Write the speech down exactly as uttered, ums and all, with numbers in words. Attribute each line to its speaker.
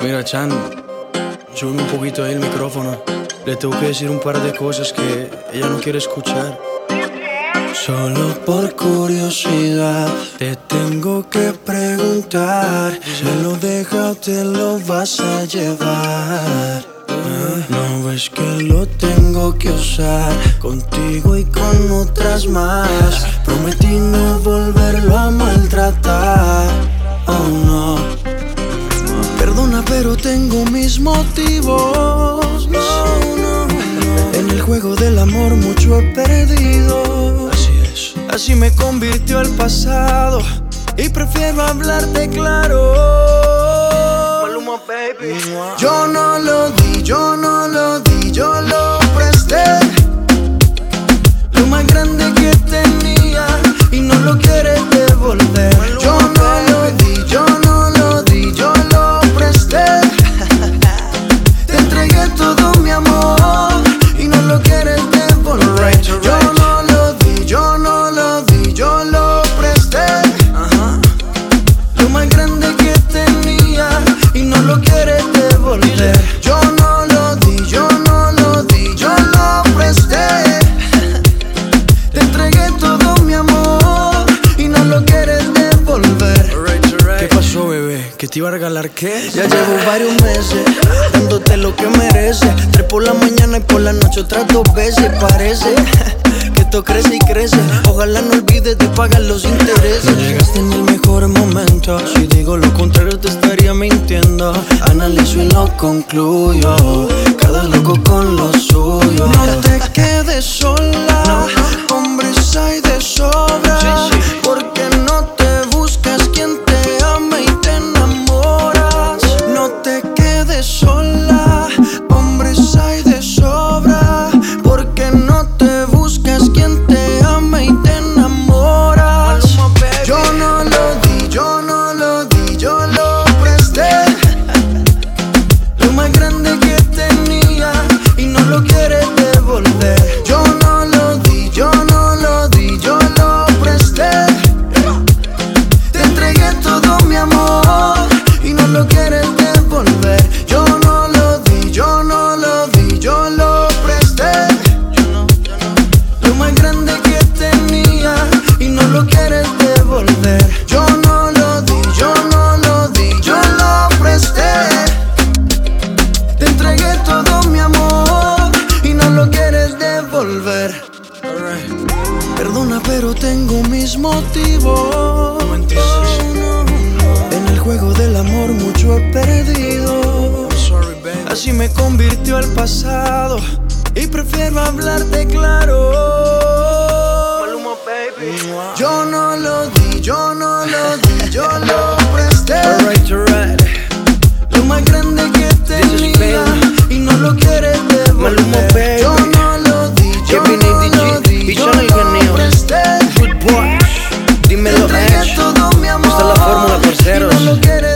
Speaker 1: Mira, Chan, súbeme un poquito ahí el micrófono. Le tengo que decir un par de cosas que ella no quiere escuchar. Solo por curiosidad te tengo que preguntar: ¿se lo deja o te lo vas a llevar? No ves que lo tengo que usar contigo y con otras más. Prometí no volverlo a maltratar. Oh no. Perdona, pero tengo mis motivos. No, no, no. En el juego del amor mucho he perdido. Así es. Así me convirtió el pasado y prefiero hablarte claro. Maluma, baby. Yo no lo di, yo no lo di, yo lo presté. Lo más grande que tenía y no lo quieres devolver. Yo no lo di, yo no lo di, yo lo presté. Te entregué todo mi amor y no lo quieres devolver. Yo no lo di, yo no lo di, yo lo presté. Lo más grande que tenía y no lo quieres devolver. Yo no lo di, yo no lo di, yo lo presté. Te entregué todo mi amor y no lo quieres devolver. ¿Qué pasó, bebé? ¿Que te iba a regalar qué? Ya llevo varios meses dándote lo que mereces. Tres por la mañana y por la noche otras dos veces. Parece que esto crece y crece. Ojalá no olvides de pagar los intereses. No llegaste en el mejor momento. Si digo lo contrario te estaría mintiendo. Analizo y lo concluyo. Cada loco con lo suyo. No te quedes sola. Hombres hay de sobra. Porque no te buscas quien te ama y te enamoras. No te quedes sola. Hombres hay de sobra. Porque no te buscas quien te ama y te enamoras. Yo no lo di, yo no lo di, yo lo presté. Lo más grande que tenía y no lo quieres devolver. Yo no lo di, yo no lo di, yo lo presté. Te entregué todo mi amor y no lo quieres devolver. Yo no lo di, yo no lo di, yo lo presté. Lo más grande que tenía y no lo quieres devolver. Yo no lo di, yo no lo di, yo lo presté. Te entregué todo mi amor y no lo quieres devolver. Perdona, pero tengo mis motivos. En el juego del amor mucho he perdido. Así me convirtió el pasado y prefiero hablarte claro. Yo no lo di, yo no lo di, yo lo presté. Lo más grande que tenía y no lo quieres devolver. Yo no lo di, yo no lo di, yo lo presté.
Speaker 2: Dímelo,
Speaker 1: Te entregué todo mi amor
Speaker 2: esta es la fórmula, parceros.
Speaker 1: y no lo quieres